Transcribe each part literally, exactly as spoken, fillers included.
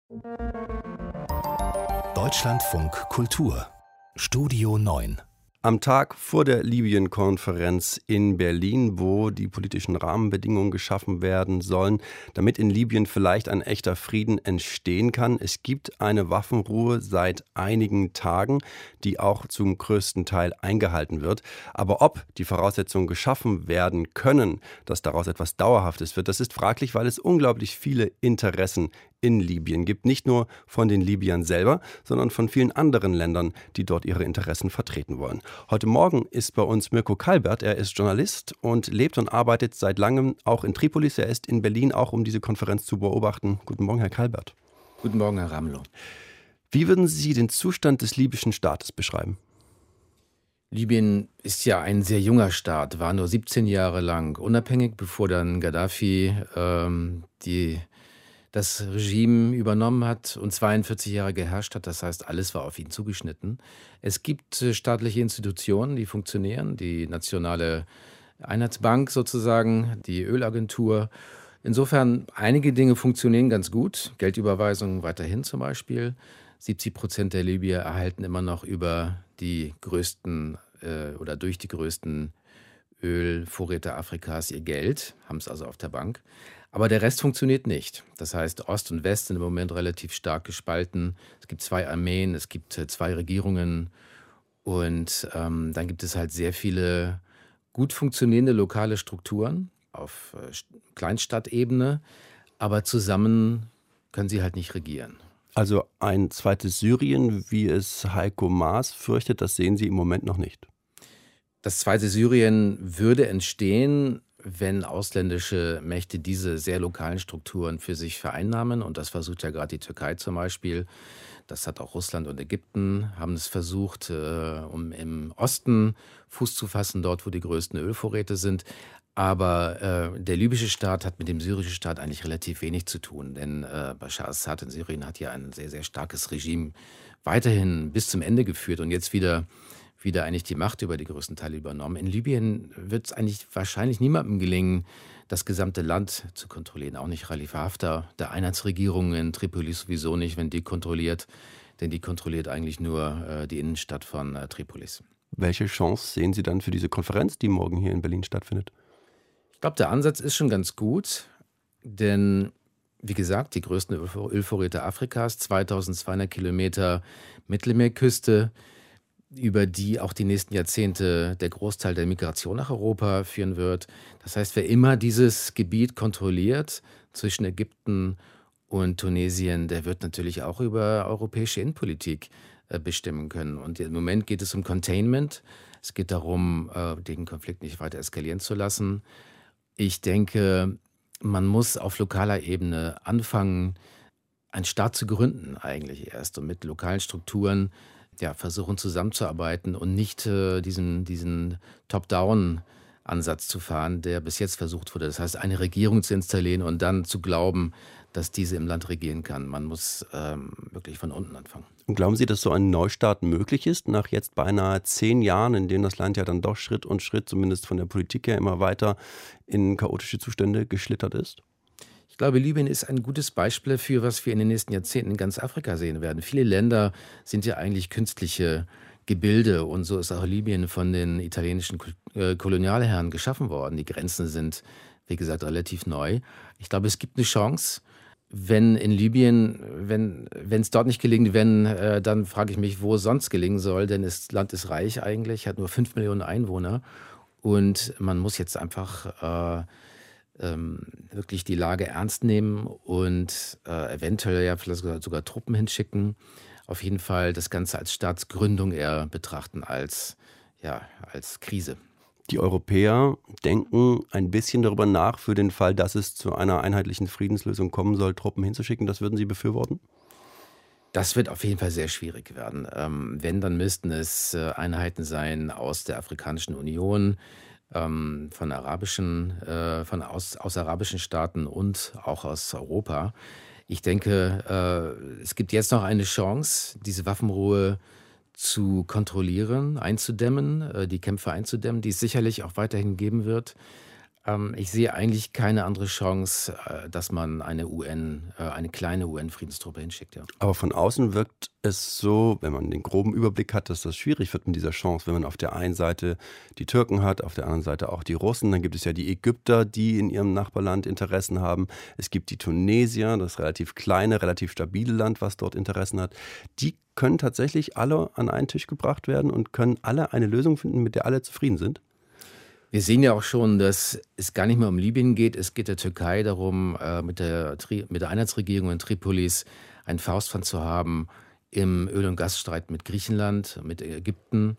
Deutschlandfunk Kultur Studio neun. Am Tag vor der Libyen-Konferenz in Berlin, wo die politischen Rahmenbedingungen geschaffen werden sollen, damit in Libyen vielleicht ein echter Frieden entstehen kann. Es gibt eine Waffenruhe seit einigen Tagen, die auch zum größten Teil eingehalten wird. Aber ob die Voraussetzungen geschaffen werden können, dass daraus etwas Dauerhaftes wird, das ist fraglich, weil es unglaublich viele Interessen in Libyen gibt. Nicht nur von den Libyern selber, sondern von vielen anderen Ländern, die dort ihre Interessen vertreten wollen. Heute Morgen ist bei uns Mirko Kalbert. Er ist Journalist und lebt und arbeitet seit langem auch in Tripolis. Er ist in Berlin, auch um diese Konferenz zu beobachten. Guten Morgen, Herr Kalbert. Guten Morgen, Herr Ramelow. Wie würden Sie den Zustand des libyschen Staates beschreiben? Libyen ist ja ein sehr junger Staat, war nur siebzehn Jahre lang unabhängig, bevor dann Gaddafi ähm, die das Regime übernommen hat und zweiundvierzig Jahre geherrscht hat. Das heißt, alles war auf ihn zugeschnitten. Es gibt äh, staatliche Institutionen, die funktionieren. Die Nationale Einheitsbank sozusagen, die Ölagentur. Insofern, einige Dinge funktionieren ganz gut. Geldüberweisungen weiterhin zum Beispiel. siebzig Prozent der Libyer erhalten immer noch über die größten äh, oder durch die größten Ölvorräte Afrikas ihr Geld, haben es also auf der Bank. Aber der Rest funktioniert nicht. Das heißt, Ost und West sind im Moment relativ stark gespalten. Es gibt zwei Armeen, es gibt zwei Regierungen und ähm, dann gibt es halt sehr viele gut funktionierende lokale Strukturen auf äh, Kleinstadtebene, aber zusammen können sie halt nicht regieren. Also ein zweites Syrien, wie es Heiko Maas fürchtet, das sehen Sie im Moment noch nicht. Das zweite Syrien würde entstehen, wenn ausländische Mächte diese sehr lokalen Strukturen für sich vereinnahmen. Und das versucht ja gerade die Türkei zum Beispiel. Das hat auch Russland und Ägypten, haben es versucht, äh, um im Osten Fuß zu fassen, dort wo die größten Ölvorräte sind. Aber äh, der libysche Staat hat mit dem syrischen Staat eigentlich relativ wenig zu tun. Denn äh, Bashar Assad in Syrien hat ja ein sehr, sehr starkes Regime weiterhin bis zum Ende geführt und jetzt wieder wieder eigentlich die Macht über die größten Teile übernommen. In Libyen wird es eigentlich wahrscheinlich niemandem gelingen, das gesamte Land zu kontrollieren. Auch nicht Khalifa Haftar, der Einheitsregierung in Tripoli sowieso nicht, wenn die kontrolliert. Denn die kontrolliert eigentlich nur äh, die Innenstadt von äh, Tripolis. Welche Chance sehen Sie dann für diese Konferenz, die morgen hier in Berlin stattfindet? Ich glaube, der Ansatz ist schon ganz gut. Denn, wie gesagt, die größten Ölvorräte Afrikas, zweitausendzweihundert Kilometer Mittelmeerküste, über die auch die nächsten Jahrzehnte der Großteil der Migration nach Europa führen wird. Das heißt, wer immer dieses Gebiet kontrolliert zwischen Ägypten und Tunesien, der wird natürlich auch über europäische Innenpolitik äh, bestimmen können. Und im Moment geht es um Containment. Es geht darum, äh, den Konflikt nicht weiter eskalieren zu lassen. Ich denke, man muss auf lokaler Ebene anfangen, einen Staat zu gründen eigentlich erst und mit lokalen Strukturen ja, versuchen zusammenzuarbeiten und nicht äh, diesen, diesen Top-Down-Ansatz zu fahren, der bis jetzt versucht wurde. Das heißt, eine Regierung zu installieren und dann zu glauben, dass diese im Land regieren kann. Man muss ähm, wirklich von unten anfangen. Und glauben Sie, dass so ein Neustart möglich ist, nach jetzt beinahe zehn Jahren, in denen das Land ja dann doch Schritt und Schritt, zumindest von der Politik her, immer weiter in chaotische Zustände geschlittert ist? Ich glaube, Libyen ist ein gutes Beispiel für, was wir in den nächsten Jahrzehnten in ganz Afrika sehen werden. Viele Länder sind ja eigentlich künstliche Gebilde und so ist auch Libyen von den italienischen Kolonialherren geschaffen worden. Die Grenzen sind, wie gesagt, relativ neu. Ich glaube, es gibt eine Chance. Wenn in Libyen, wenn wenn es dort nicht gelingt, wenn, äh, dann frage ich mich, wo es sonst gelingen soll, denn das Land ist reich eigentlich, hat nur fünf Millionen Einwohner und man muss jetzt einfach äh, ähm, wirklich die Lage ernst nehmen und äh, eventuell ja vielleicht sogar, sogar Truppen hinschicken. Auf jeden Fall das Ganze als Staatsgründung eher betrachten als, ja, als Krise. Die Europäer denken ein bisschen darüber nach, für den Fall, dass es zu einer einheitlichen Friedenslösung kommen soll, Truppen hinzuschicken. Das würden Sie befürworten? Das wird auf jeden Fall sehr schwierig werden. Ähm, wenn, dann müssten es äh, Einheiten sein aus der Afrikanischen Union, ähm, von arabischen, äh, von aus, aus arabischen Staaten und auch aus Europa. Ich denke, äh, es gibt jetzt noch eine Chance, diese Waffenruhe zu kontrollieren, einzudämmen, äh, die Kämpfe einzudämmen, die es sicherlich auch weiterhin geben wird. Ähm, ich sehe eigentlich keine andere Chance, äh, dass man eine U N, äh, eine kleine U N-Friedenstruppe hinschickt, ja. Aber von außen wirkt es so, wenn man den groben Überblick hat, dass das schwierig wird mit dieser Chance, wenn man auf der einen Seite die Türken hat, auf der anderen Seite auch die Russen. Dann gibt es ja die Ägypter, die in ihrem Nachbarland Interessen haben. Es gibt die Tunesier, das relativ kleine, relativ stabile Land, was dort Interessen hat. Die können tatsächlich alle an einen Tisch gebracht werden und können alle eine Lösung finden, mit der alle zufrieden sind. Wir sehen ja auch schon, dass es gar nicht mehr um Libyen geht. Es geht der Türkei darum, äh, mit der, Tri- mit der Einheitsregierung in Tripolis ein Faustpfand zu haben im Öl- und Gasstreit mit Griechenland, mit Ägypten.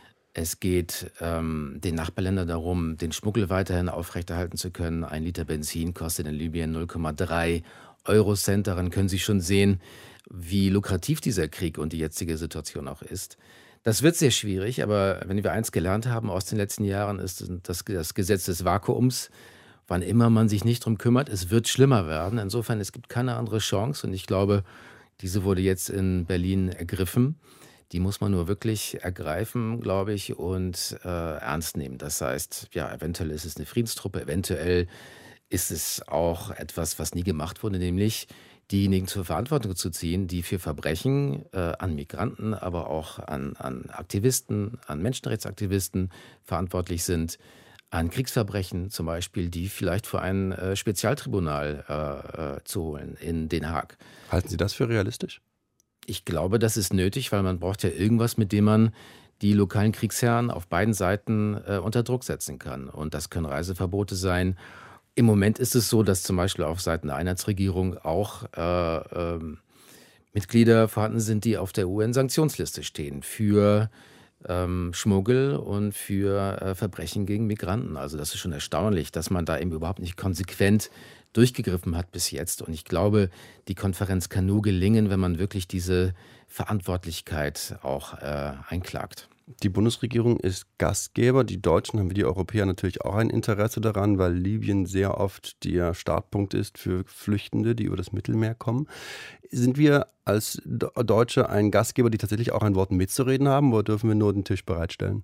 Es geht ähm, den Nachbarländern darum, den Schmuggel weiterhin aufrechterhalten zu können. Ein Liter Benzin kostet in Libyen null Komma drei Eurocent. Daran können Sie schon sehen, wie lukrativ dieser Krieg und die jetzige Situation auch ist. Das wird sehr schwierig, aber wenn wir eins gelernt haben aus den letzten Jahren, ist das, das Gesetz des Vakuums. Wann immer man sich nicht drum kümmert, es wird schlimmer werden. Insofern, es gibt keine andere Chance und ich glaube, diese wurde jetzt in Berlin ergriffen. Die muss man nur wirklich ergreifen, glaube ich, und äh, ernst nehmen. Das heißt, ja, eventuell ist es eine Friedenstruppe, eventuell ist es auch etwas, was nie gemacht wurde, nämlich diejenigen zur Verantwortung zu ziehen, die für Verbrechen äh, an Migranten, aber auch an, an Aktivisten, an Menschenrechtsaktivisten verantwortlich sind, an Kriegsverbrechen zum Beispiel, die vielleicht vor ein äh, Spezialtribunal äh, äh, zu holen in Den Haag. Halten Sie das für realistisch? Ich glaube, das ist nötig, weil man braucht ja irgendwas, mit dem man die lokalen Kriegsherren auf beiden Seiten äh, unter Druck setzen kann. Und das können Reiseverbote sein. Im Moment ist es so, dass zum Beispiel auf Seiten der Einheitsregierung auch äh, äh, Mitglieder vorhanden sind, die auf der U N-Sanktionsliste stehen für ähm, Schmuggel und für äh, Verbrechen gegen Migranten. Also das ist schon erstaunlich, dass man da eben überhaupt nicht konsequent durchgegriffen hat bis jetzt. Und ich glaube, die Konferenz kann nur gelingen, wenn man wirklich diese Verantwortlichkeit auch äh, einklagt. Die Bundesregierung ist Gastgeber. Die Deutschen, haben wir die Europäer natürlich auch ein Interesse daran, weil Libyen sehr oft der Startpunkt ist für Flüchtende, die über das Mittelmeer kommen. Sind wir als Deutsche ein Gastgeber, die tatsächlich auch ein Wort mitzureden haben, oder dürfen wir nur den Tisch bereitstellen?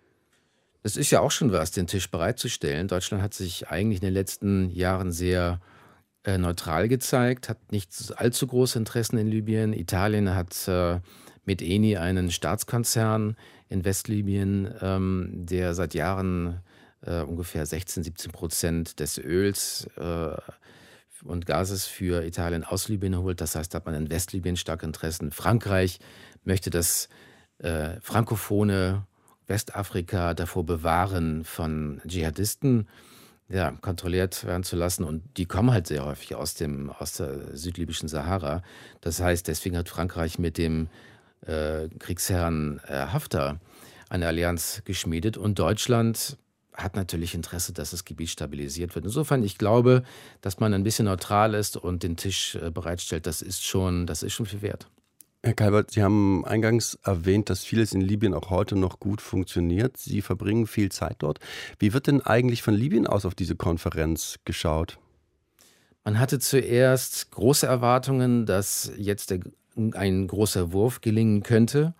Es ist ja auch schon was, den Tisch bereitzustellen. Deutschland hat sich eigentlich in den letzten Jahren sehr äh, neutral gezeigt, hat nicht allzu große Interessen in Libyen. Italien hat äh, mit Eni einen Staatskonzern in Westlibyen, ähm, der seit Jahren äh, ungefähr sechzehn, siebzehn Prozent des Öls äh, und Gases für Italien aus Libyen holt. Das heißt, da hat man in Westlibyen starke Interessen. Frankreich möchte das äh, frankophone Westafrika davor bewahren, von Dschihadisten ja, kontrolliert werden zu lassen. Und die kommen halt sehr häufig aus, dem, aus der südlibyschen Sahara. Das heißt, deswegen hat Frankreich mit dem äh, Kriegsherrn äh, Haftar eine Allianz geschmiedet. Und Deutschland hat natürlich Interesse, dass das Gebiet stabilisiert wird. Insofern, ich glaube, dass man ein bisschen neutral ist und den Tisch äh, bereitstellt, das ist schon, das ist schon viel wert. Herr Kalbert, Sie haben eingangs erwähnt, dass vieles in Libyen auch heute noch gut funktioniert. Sie verbringen viel Zeit dort. Wie wird denn eigentlich von Libyen aus auf diese Konferenz geschaut? Man hatte zuerst große Erwartungen, dass jetzt der, ein großer Wurf gelingen könnte.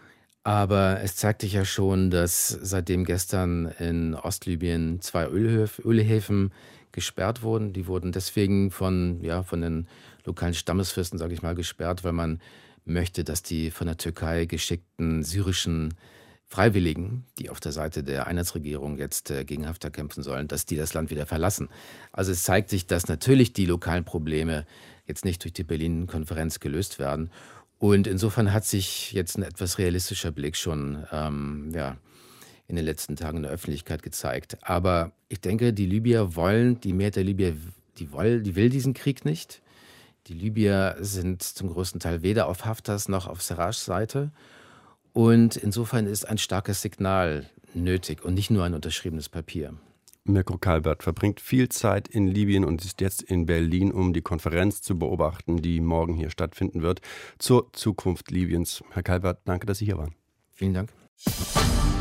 Aber es zeigt sich ja schon, dass seitdem gestern in Ostlibyen zwei Ölhöf, Ölhäfen gesperrt wurden. Die wurden deswegen von, ja, von den lokalen Stammesfürsten, sage ich mal, gesperrt, weil man möchte, dass die von der Türkei geschickten syrischen Freiwilligen, die auf der Seite der Einheitsregierung jetzt äh, gegen Haftar kämpfen sollen, dass die das Land wieder verlassen. Also es zeigt sich, dass natürlich die lokalen Probleme jetzt nicht durch die Berlin-Konferenz gelöst werden. Und insofern hat sich jetzt ein etwas realistischer Blick schon ähm, ja, in den letzten Tagen in der Öffentlichkeit gezeigt. Aber ich denke, die Libyer wollen, die Mehrheit der Libyer, die, will, die will diesen Krieg nicht. Die Libyer sind zum größten Teil weder auf Haftars noch auf Sarrajs Seite. Und insofern ist ein starkes Signal nötig und nicht nur ein unterschriebenes Papier. Mirko Kalbert verbringt viel Zeit in Libyen und ist jetzt in Berlin, um die Konferenz zu beobachten, die morgen hier stattfinden wird, zur Zukunft Libyens. Herr Kalbert, danke, dass Sie hier waren. Vielen Dank.